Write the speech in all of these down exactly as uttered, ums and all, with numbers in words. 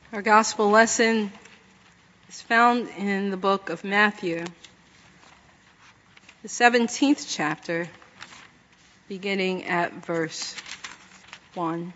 Our gospel lesson is found in the book of Matthew, the seventeenth chapter, beginning at verse one.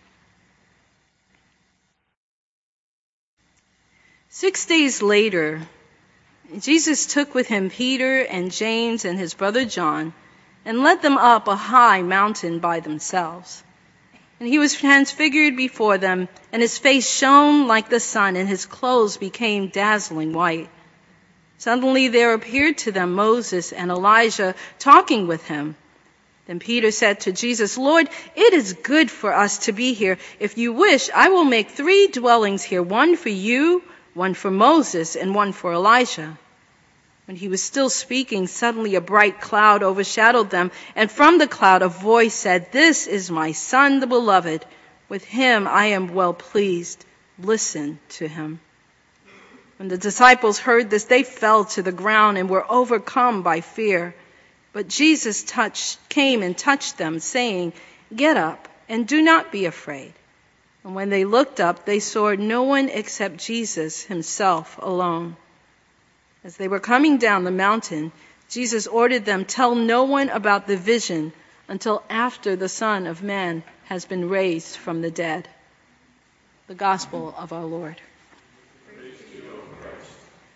Six days later, Jesus took with him Peter and James and his brother John and led them up a high mountain by themselves. And he was transfigured before them, and his face shone like the sun, and his clothes became dazzling white. Suddenly there appeared to them Moses and Elijah talking with him. Then Peter said to Jesus, "Lord, it is good for us to be here. If you wish, I will make three dwellings here, one for you, one for Moses, and one for Elijah." When he was still speaking, suddenly a bright cloud overshadowed them, and from the cloud a voice said, "This is my Son, the beloved. With him I am well pleased. Listen to him." When the disciples heard this, they fell to the ground and were overcome by fear. But Jesus touched, came and touched them, saying, "Get up and do not be afraid." And when they looked up, they saw no one except Jesus himself alone. As they were coming down the mountain, Jesus ordered them, "Tell no one about the vision until after the Son of Man has been raised from the dead." The Gospel of our Lord. Praise to you, O Christ.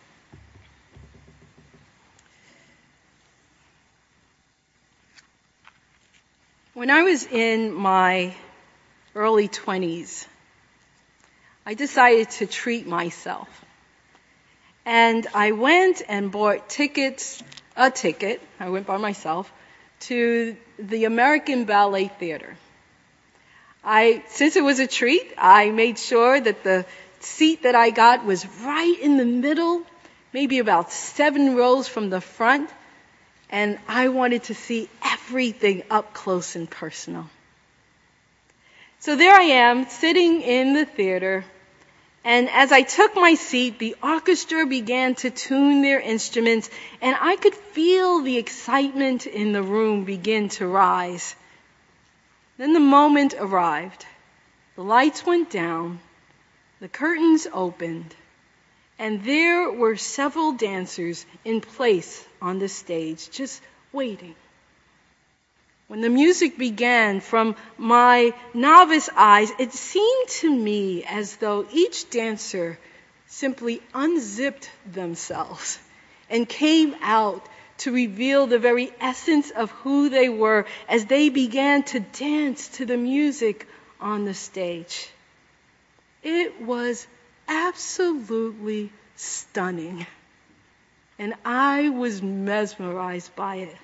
When I was in my early twenties, I decided to treat myself. And I went and bought tickets, a ticket, I went by myself, to the American Ballet Theater. I, since it was a treat, I made sure that the seat that I got was right in the middle, maybe about seven rows from the front, and I wanted to see everything up close and personal. So there I am, sitting in the theater, and as I took my seat, the orchestra began to tune their instruments, and I could feel the excitement in the room begin to rise. Then the moment arrived. The lights went down, the curtains opened, and there were several dancers in place on the stage, just waiting. When the music began, from my novice eyes, it seemed to me as though each dancer simply unzipped themselves and came out to reveal the very essence of who they were as they began to dance to the music on the stage. It was absolutely stunning, and I was mesmerized by it.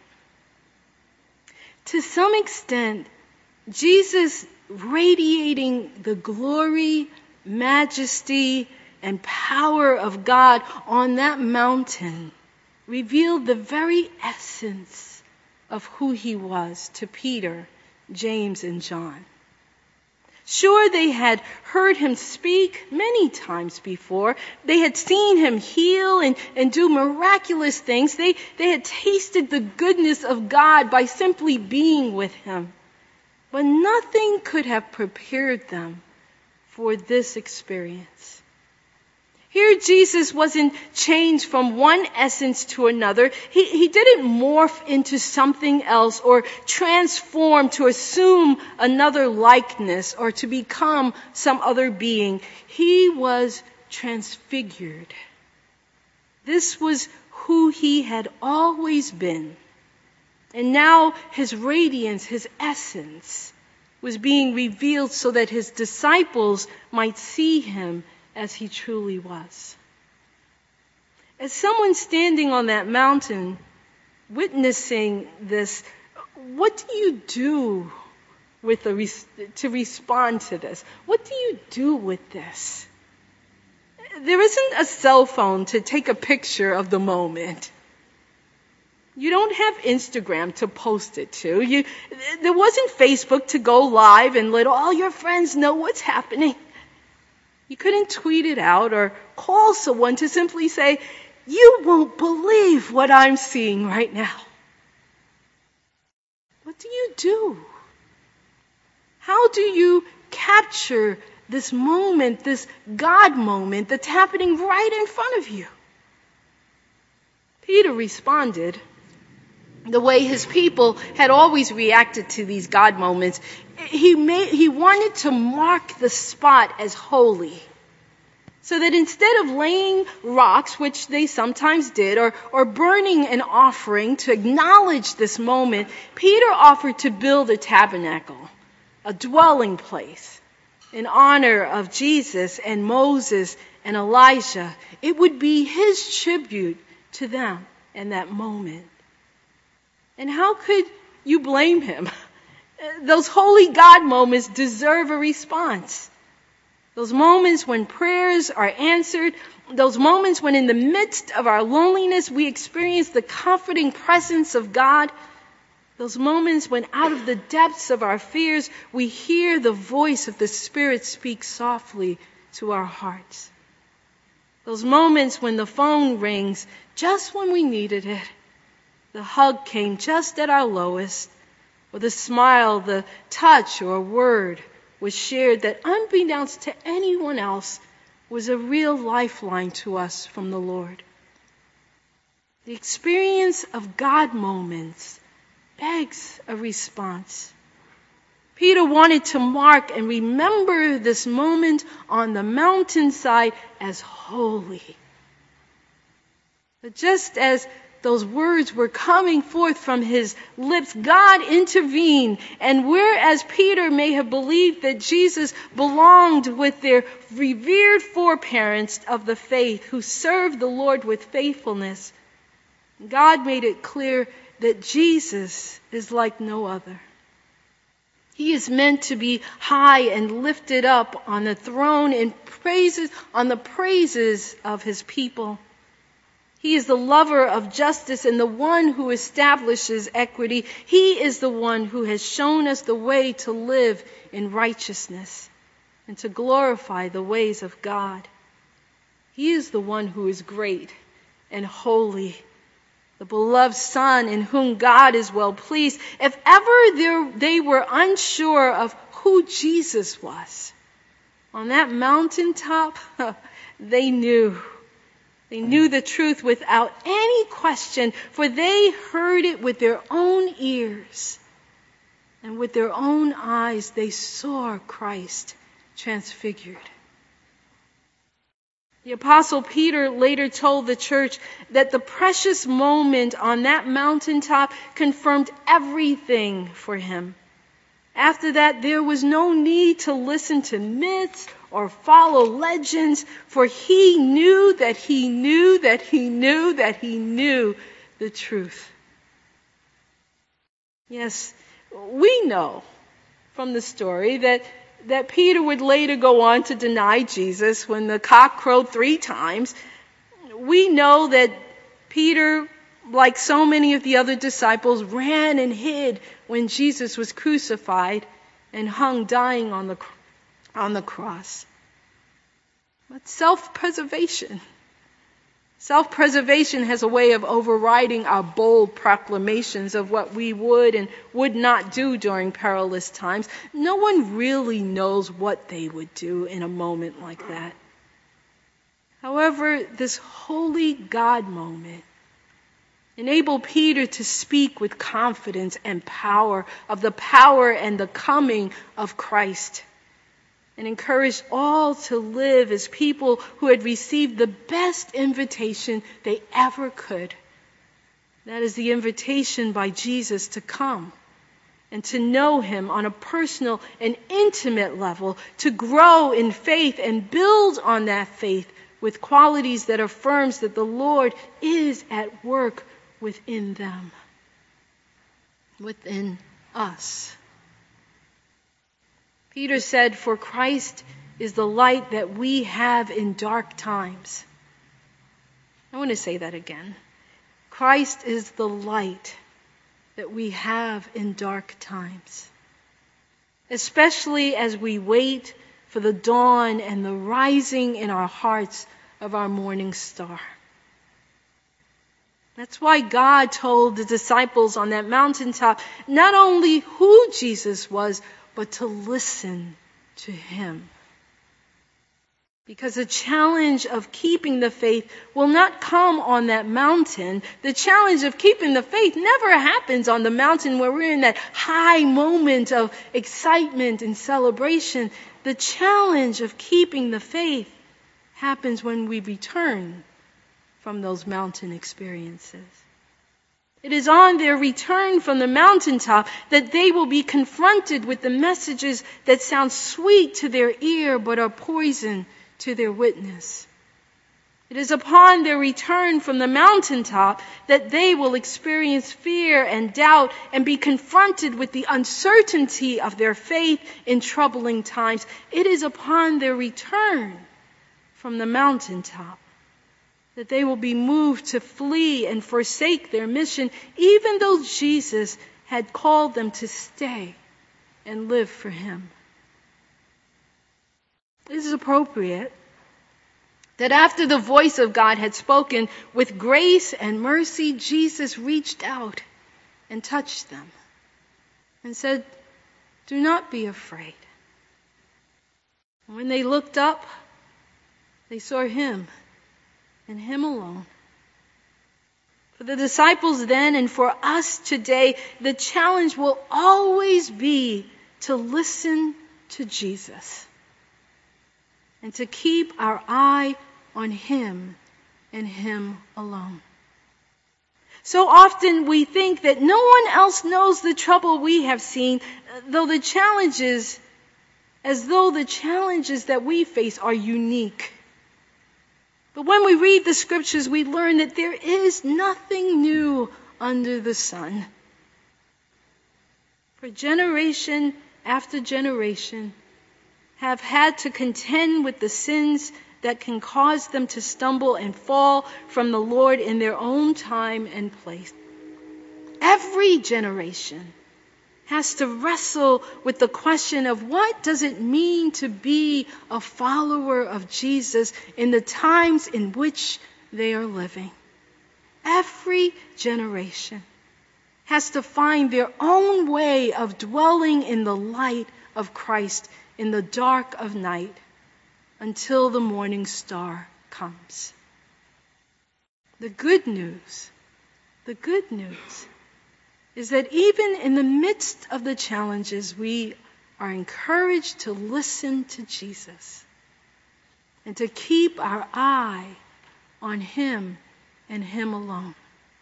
To some extent, Jesus radiating the glory, majesty, and power of God on that mountain revealed the very essence of who he was to Peter, James, and John. Sure, they had heard him speak many times before. They had seen him heal and, and do miraculous things. They, they had tasted the goodness of God by simply being with him. But nothing could have prepared them for this experience. Here Jesus wasn't changed from one essence to another. He, he didn't morph into something else or transform to assume another likeness or to become some other being. He was transfigured. This was who he had always been. And now his radiance, his essence, was being revealed so that his disciples might see him as he truly was. As someone standing on that mountain, witnessing this, what do you do with the res- to respond to this? What do you do with this? There isn't a cell phone to take a picture of the moment. You don't have Instagram to post it to. You, there wasn't Facebook to go live and let all your friends know what's happening. You couldn't tweet it out or call someone to simply say, "You won't believe what I'm seeing right now." What do you do? How do you capture this moment, this God moment that's happening right in front of you? Peter responded the way his people had always reacted to these God moments. He made, he wanted to mark the spot as holy. So that instead of laying rocks, which they sometimes did, or, or burning an offering to acknowledge this moment, Peter offered to build a tabernacle, a dwelling place, in honor of Jesus and Moses and Elijah. It would be his tribute to them in that moment. And how could you blame him? Those holy God moments deserve a response. Those moments when prayers are answered, those moments when in the midst of our loneliness we experience the comforting presence of God, those moments when out of the depths of our fears we hear the voice of the Spirit speak softly to our hearts. Those moments when the phone rings just when we needed it, the hug came just at our lowest, or the smile, the touch, or a word was shared that, unbeknownst to anyone else, was a real lifeline to us from the Lord. The experience of God moments begs a response. Peter wanted to mark and remember this moment on the mountainside as holy. But just as those words were coming forth from his lips, God intervened. And whereas Peter may have believed that Jesus belonged with their revered foreparents of the faith who served the Lord with faithfulness, God made it clear that Jesus is like no other. He is meant to be high and lifted up on the throne in praises, on the praises of his people. He is the lover of justice and the one who establishes equity. He is the one who has shown us the way to live in righteousness and to glorify the ways of God. He is the one who is great and holy, the beloved Son in whom God is well pleased. If ever they were unsure of who Jesus was, on that mountaintop, they knew. They knew the truth without any question, for they heard it with their own ears. And with their own eyes, they saw Christ transfigured. The Apostle Peter later told the church that the precious moment on that mountaintop confirmed everything for him. After that, there was no need to listen to myths or follow legends, for he knew that he knew that he knew that he knew the truth. Yes, we know from the story that, that Peter would later go on to deny Jesus when the cock crowed three times. We know that Peter, like so many of the other disciples, ran and hid when Jesus was crucified and hung dying on the on the cross. But self-preservation. Self-preservation has a way of overriding our bold proclamations of what we would and would not do during perilous times. No one really knows what they would do in a moment like that. However, this holy God moment enabled Peter to speak with confidence and power of the power and the coming of Christ, and encouraged all to live as people who had received the best invitation they ever could. That is the invitation by Jesus to come and to know him on a personal and intimate level, to grow in faith and build on that faith with qualities that affirms that the Lord is at work within them, within us. Peter said, "For Christ is the light that we have in dark times." I want to say that again. Christ is the light that we have in dark times, especially as we wait for the dawn and the rising in our hearts of our morning star. That's why God told the disciples on that mountaintop not only who Jesus was, but to listen to him. Because the challenge of keeping the faith will not come on that mountain. The challenge of keeping the faith never happens on the mountain where we're in that high moment of excitement and celebration. The challenge of keeping the faith happens when we return from those mountain experiences. It is on their return from the mountaintop that they will be confronted with the messages that sound sweet to their ear but are poison to their witness. It is upon their return from the mountaintop that they will experience fear and doubt and be confronted with the uncertainty of their faith in troubling times. It is upon their return from the mountaintop that they will be moved to flee and forsake their mission, even though Jesus had called them to stay and live for Him. It is appropriate that after the voice of God had spoken with grace and mercy, Jesus reached out and touched them and said, "Do not be afraid." When they looked up, they saw Him and Him alone. For the disciples then and for us today, the challenge will always be to listen to Jesus and to keep our eye on Him and Him alone. So often we think that no one else knows the trouble we have seen, though the challenges, as though the challenges that we face are unique. But when we read the scriptures, we learn that there is nothing new under the sun. For generation after generation have had to contend with the sins that can cause them to stumble and fall from the Lord in their own time and place. Every generation has to wrestle with the question of what does it mean to be a follower of Jesus in the times in which they are living. Every generation has to find their own way of dwelling in the light of Christ in the dark of night until the morning star comes. The good news, the good news is that even in the midst of the challenges, we are encouraged to listen to Jesus and to keep our eye on Him and Him alone.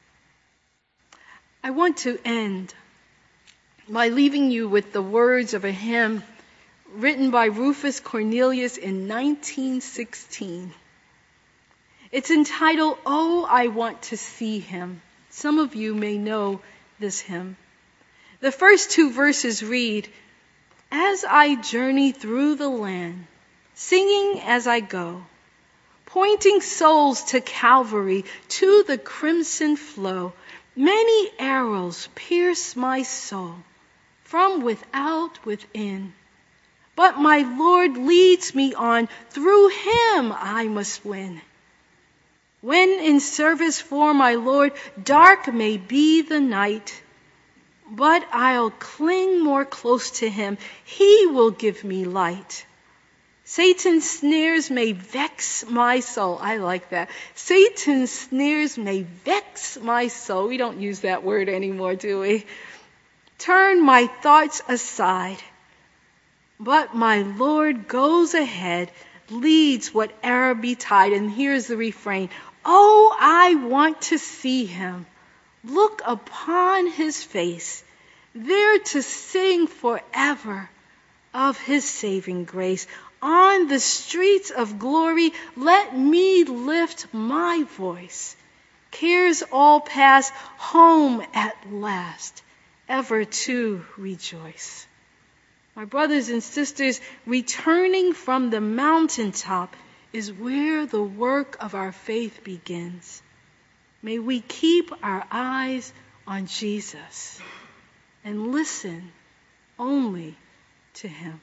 I want to end by leaving you with the words of a hymn written by Rufus Cornelius in nineteen sixteen. It's entitled, "Oh, I Want to See Him." Some of you may know this hymn. The first two verses read, "As I journey through the land, singing as I go, pointing souls to Calvary, to the crimson flow, many arrows pierce my soul, from without within. But my Lord leads me on, through Him I must win. When in service for my Lord, dark may be the night, but I'll cling more close to Him. He will give me light. Satan's snares may vex my soul." I like that. Satan's snares may vex my soul. We don't use that word anymore, do we? "Turn my thoughts aside. But my Lord goes ahead, leads whate'er betide." And here's the refrain. "Oh, I want to see Him, look upon His face, there to sing forever of His saving grace. On the streets of glory, let me lift my voice. Cares all past, home at last, ever to rejoice." My brothers and sisters, returning from the mountaintop is where the work of our faith begins. May we keep our eyes on Jesus and listen only to Him.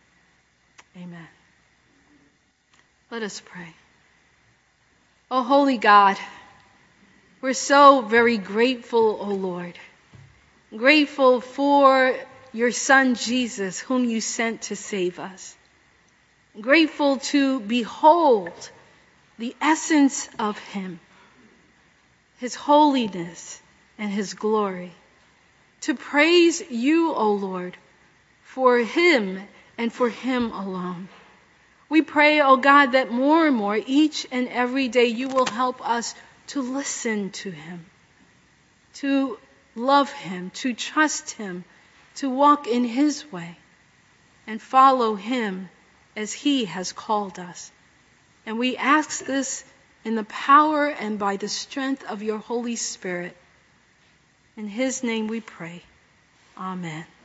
Amen. Let us pray. Oh, holy God, we're so very grateful, oh Lord. Grateful for your Son Jesus, whom you sent to save us. grateful to behold the essence of him, his holiness and his glory. To praise you, O Lord, for him and for him alone. We pray, O God, that more and more each and every day you will help us to listen to him, to love him, to trust him, to walk in his way and follow him as he has called us. And we ask this in the power and by the strength of your Holy Spirit. In his name we pray. Amen.